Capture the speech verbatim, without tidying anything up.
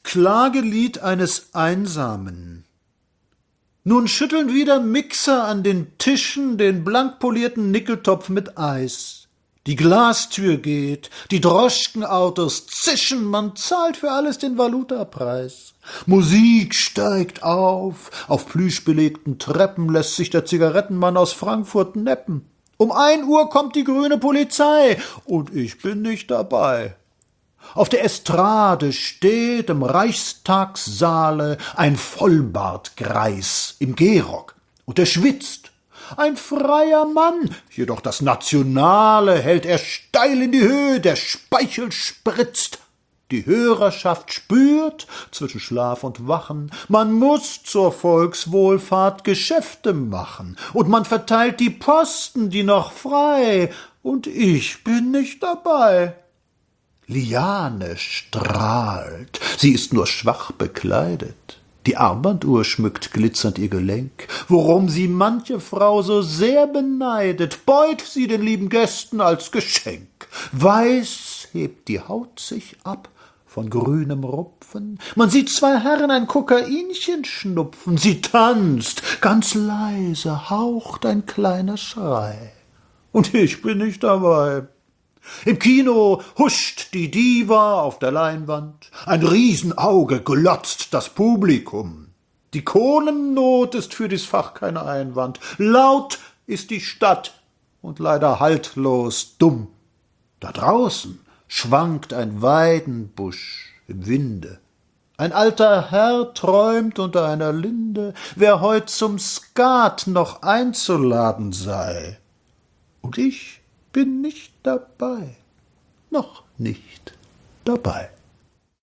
Klagelied eines Einsamen. Nun schütteln wieder Mixer an den Tischen den blankpolierten Nickeltopf mit Eis. Die Glastür geht, die Droschkenautos zischen, man zahlt für alles den Valutapreis. Musik steigt auf, auf plüschbelegten Treppen lässt sich der Zigarettenmann aus Frankfurt neppen. Um ein Uhr kommt die grüne Polizei und ich bin nicht dabei. Auf der Estrade steht im Reichstagssaale ein Vollbartgreis im Gehrock und er schwitzt. Ein freier Mann, jedoch das Nationale hält er steil in die Höhe, der Speichel spritzt. Die Hörerschaft spürt zwischen Schlaf und Wachen, man muß zur Volkswohlfahrt Geschäfte machen, und man verteilt die Posten, die noch frei, und ich bin nicht dabei. Liane strahlt, sie ist nur schwach bekleidet. Die Armbanduhr schmückt glitzernd ihr Gelenk, worum sie manche Frau so sehr beneidet, beut sie den lieben Gästen als Geschenk. Weiß hebt die Haut sich ab von grünem Rupfen, man sieht zwei Herren ein Kokainchen schnupfen, sie tanzt, ganz leise haucht ein kleiner Schrei. Und ich bin nicht dabei. Im Kino huscht die Diva auf der Leinwand, ein Riesenauge glotzt das Publikum. Die Kohlennot ist für dies Fach kein Einwand, laut ist die Stadt und leider haltlos dumm. Da draußen schwankt ein Weidenbusch im Winde. Ein alter Herr träumt unter einer Linde, wer heut zum Skat noch einzuladen sei. Und ich bin nicht dabei, noch nicht dabei.